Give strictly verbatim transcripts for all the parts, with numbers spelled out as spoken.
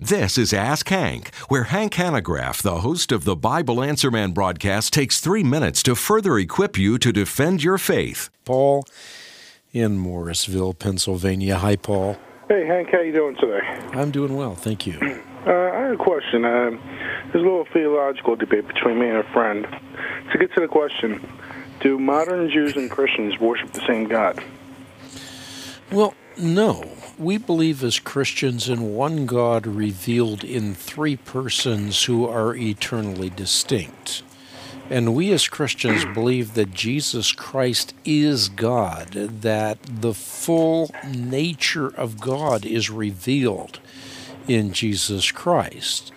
This is Ask Hank, where Hank Hanegraaff, the host of the Bible Answer Man broadcast, takes three minutes to further equip you to defend your faith. Paul in Morrisville, Pennsylvania. Hi, Paul. Hey, Hank, how you doing today? I'm doing well, thank you. Uh, I have a question. Uh, there's a little theological debate between me and a friend. To get to the question, do modern Jews and Christians worship the same God? Well, no. We believe as Christians in one God revealed in three persons who are eternally distinct. And we as Christians believe that Jesus Christ is God, that the full nature of God is revealed in Jesus Christ.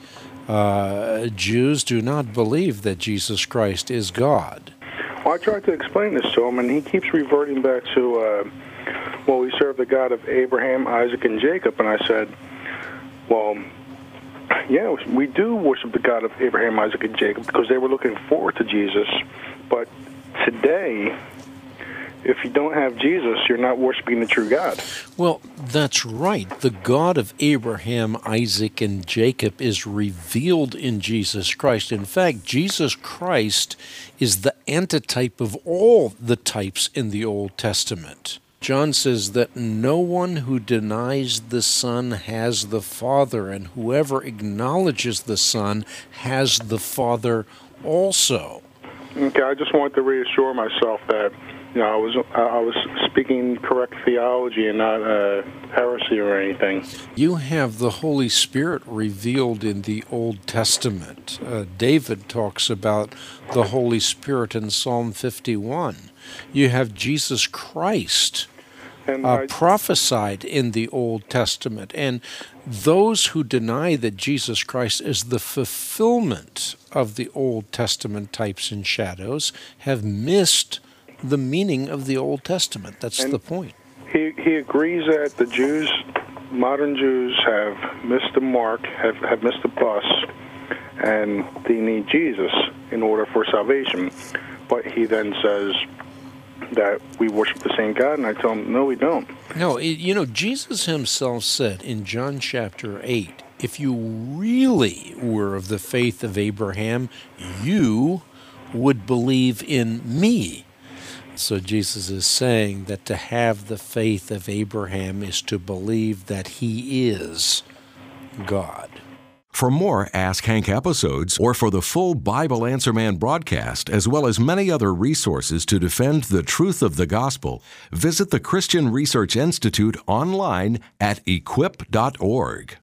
Uh, Jews do not believe that Jesus Christ is God. Well, I tried to explain this to him, and he keeps reverting back to, uh, well, we serve the God of Abraham, Isaac, and Jacob. And I said, well, yeah, we do worship the God of Abraham, Isaac, and Jacob because they were looking forward to Jesus. But today, if you don't have Jesus, you're not worshiping the true God. Well, that's right. The God of Abraham, Isaac, and Jacob is revealed in Jesus Christ. In fact, Jesus Christ is the antitype of all the types in the Old Testament. John says that no one who denies the Son has the Father, and whoever acknowledges the Son has the Father also. Okay, I just want to reassure myself that you know I was I was speaking correct theology and not uh, heresy or anything. You have the Holy Spirit revealed in the Old Testament. Uh, David talks about the Holy Spirit in Psalm fifty-one. You have Jesus Christ and uh, I, prophesied in the Old Testament. And those who deny that Jesus Christ is the fulfillment of the Old Testament types and shadows have missed the meaning of the Old Testament. That's the point. He he agrees that the Jews, modern Jews, have missed the mark, have, have missed the bus, and they need Jesus in order for salvation. But he then says that we worship the same God, and I tell him, no, we don't. No, it, you know, Jesus himself said in John chapter eight, if you really were of the faith of Abraham, you would believe in me. So Jesus is saying that to have the faith of Abraham is to believe that he is God. For more Ask Hank episodes, or for the full Bible Answer Man broadcast, as well as many other resources to defend the truth of the gospel, visit the Christian Research Institute online at equip dot org.